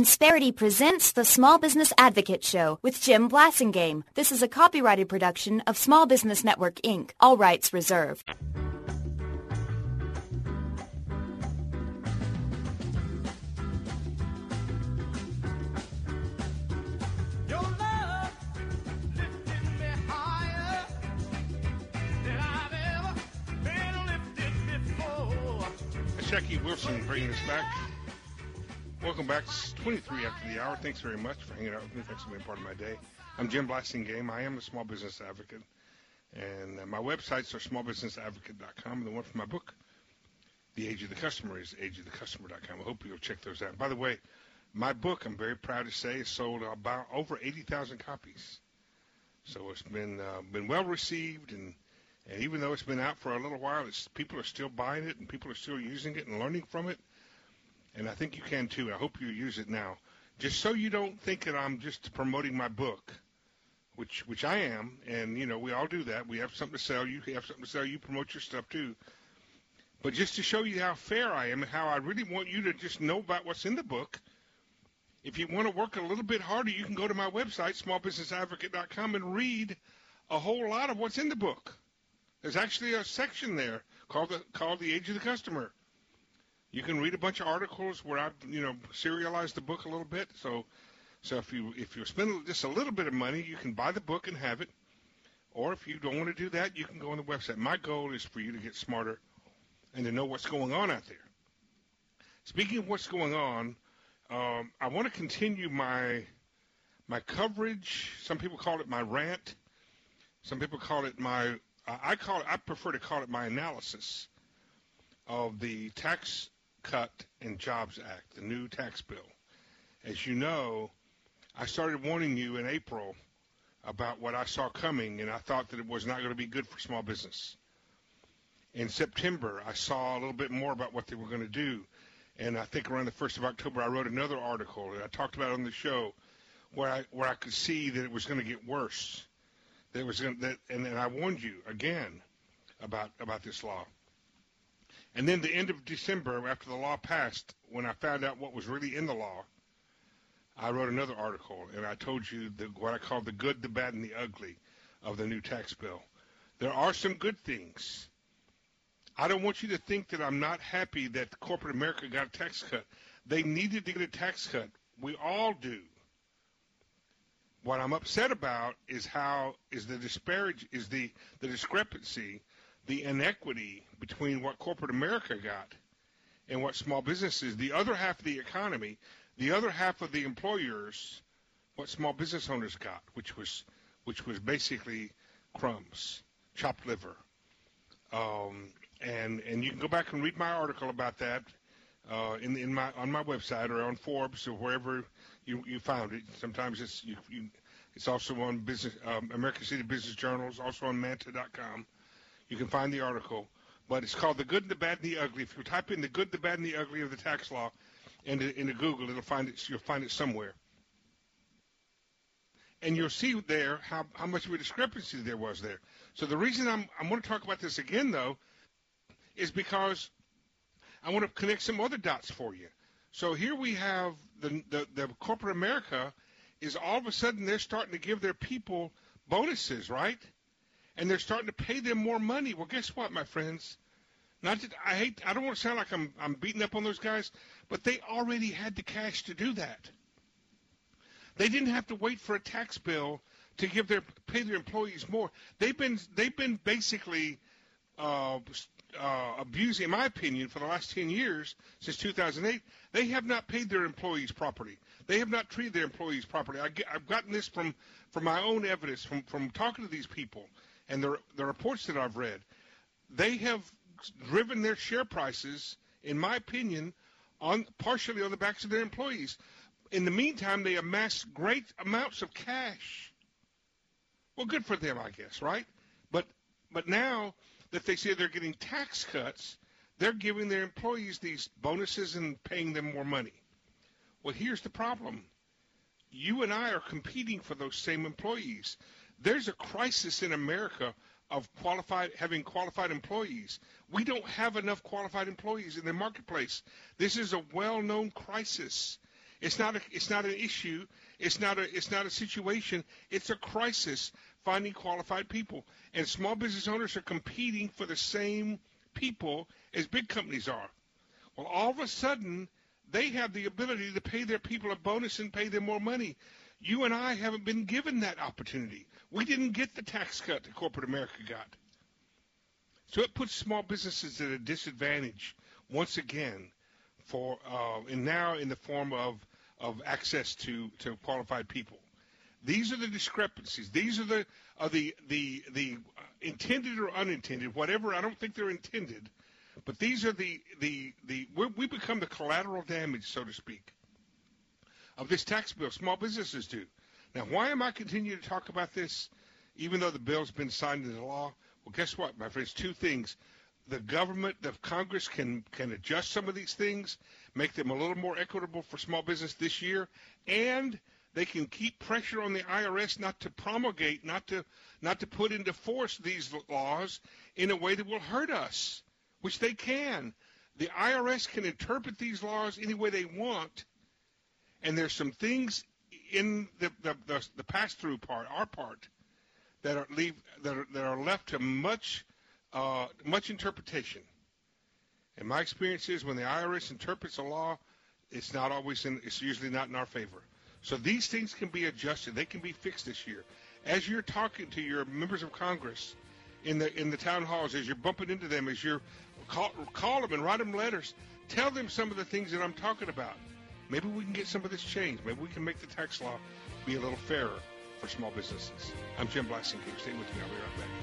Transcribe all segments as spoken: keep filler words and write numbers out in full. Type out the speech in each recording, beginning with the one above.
Insperity presents the Small Business Advocate Show with Jim Blasingame. This is a copyrighted production of Small Business Network, Incorporated. All rights reserved. Jackie Wilson bringing us back. Welcome back. It's twenty-three after the hour. Thanks very much for hanging out with me. Thanks for being part of my day. I'm Jim Blasingame. I am a small business advocate. And uh, my websites are small business advocate dot com. And the one for my book, The Age of the Customer, is age of the customer dot com. I hope you'll check those out. By the way, my book, I'm very proud to say, has sold about over eighty thousand copies. So it's been uh, been well received, and And even though it's been out for a little while, it's, people are still buying it and people are still using it and learning from it. And I think you can too. I hope you use it now. Just so you don't think that I'm just promoting my book, which which I am. And, you know, we all do that. We have something to sell. You have something to sell. You promote your stuff too. But just to show you how fair I am and how I really want you to just know about what's in the book, if you want to work a little bit harder, you can go to my website, small business advocate dot com, and read a whole lot of what's in the book. There's actually a section there called the called the Age of the Customer. You can read a bunch of articles where I've you know serialized the book a little bit. So, so if you if you spend just a little bit of money, you can buy the book and have it. Or if you don't want to do that, you can go on the website. My goal is for you to get smarter and to know what's going on out there. Speaking of what's going on, um, I want to continue my my coverage. Some people call it my rant. Some people call it my I call it, I prefer to call it my analysis of the Tax Cut and Jobs Act, the new tax bill. As you know, I started warning you in April about what I saw coming, and I thought that it was not going to be good for small business. In September, I saw a little bit more about what they were going to do, and I think around the first of October, I wrote another article that I talked about on the show where I, where I could see that it was going to get worse. There was that, and then I warned you again about about this law. And then the end of December, after the law passed, when I found out what was really in the law, I wrote another article, and I told you the, what I call the good, the bad, and the ugly of the new tax bill. There are some good things. I don't want you to think that I'm not happy that corporate America got a tax cut. They needed to get a tax cut. We all do. What I'm upset about is how is the disparage is the, the discrepancy, the inequity between what corporate America got and what small businesses, the other half of the economy, the other half of the employers, what small business owners got, which was which was basically crumbs, chopped liver. Um, and and you can go back and read my article about that uh, in in my on my website or on Forbes or wherever you, you found it. Sometimes it's you, you it's also on business um, American City Business Journals, also on manta dot com. You can find the article, but it's called The Good, the Bad, and the Ugly. If you type in the good, the bad, and the ugly of the tax law into into Google, it'll find it. You'll find it somewhere, and you'll see there how how much of a discrepancy there was there. So the reason I'm I'm going to talk about this again though is because I want to connect some other dots for you. So here we have the, the, the corporate America is all of a sudden they're starting to give their people bonuses, right? And they're starting to pay them more money. Well, guess what, my friends? Not that I hate, I don't want to sound like I'm I'm beating up on those guys, but they already had the cash to do that. They didn't have to wait for a tax bill to give their pay their employees more. They've been they've been basically uh, uh, abusing, in my opinion, for the last ten years, since two thousand eight, they have not paid their employees properly. They have not treated their employees properly. I get, I've gotten this from, from my own evidence, from, from talking to these people and the, the reports that I've read. They have driven their share prices, in my opinion, on partially on the backs of their employees. In the meantime, they amass great amounts of cash. Well, good for them, I guess, right? But but now that they say they're getting tax cuts, they're giving their employees these bonuses and paying them more money. Well, here's the problem. You and I are competing for those same employees. There's a crisis in America of qualified having qualified employees. We don't have enough qualified employees in the marketplace. This is a well-known crisis. It's not a, it's not an issue. It's not a, it's not a situation. It's a crisis finding qualified people. And small business owners are competing for the same people as big companies are. Well, all of a sudden, they have the ability to pay their people a bonus and pay them more money. You and I haven't been given that opportunity. We didn't get the tax cut that corporate America got. So it puts small businesses at a disadvantage once again, for uh, and now in the form of of access to, to qualified people. These are the discrepancies. These are the are the the the intended or unintended, whatever. I don't think they're intended, but these are the the the we're, we become the collateral damage, so to speak, of this tax bill. Small businesses do. Now, why am I continuing to talk about this, even though the bill's been signed into law? Well, guess what, my friends? Two things. The government, the Congress can, can adjust some of these things, make them a little more equitable for small business this year, and they can keep pressure on the I R S not to promulgate, not to not to put into force these laws in a way that will hurt us, which they can. The I R S can interpret these laws any way they want, and there's some things in the the, the, the pass-through part, our part, that are leave that are, that are left to much uh, much interpretation. And my experience is when the I R S interprets a law, it's not always in, it's usually not in our favor. So these things can be adjusted. They can be fixed this year. As you're talking to your members of Congress in the in the town halls, as you're bumping into them, as you're call, call them and write them letters, tell them some of the things that I'm talking about. Maybe we can get some of this changed. Maybe we can make the tax law be a little fairer for small businesses. I'm Jim Blasingame. Stay with me. I'll be right back.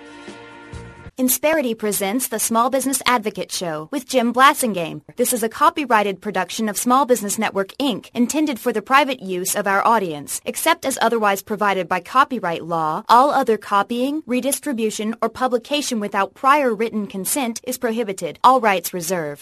Insperity presents the Small Business Advocate Show with Jim Blasingame. This is a copyrighted production of Small Business Network, Incorporated, intended for the private use of our audience. Except as otherwise provided by copyright law, all other copying, redistribution, or publication without prior written consent is prohibited. All rights reserved.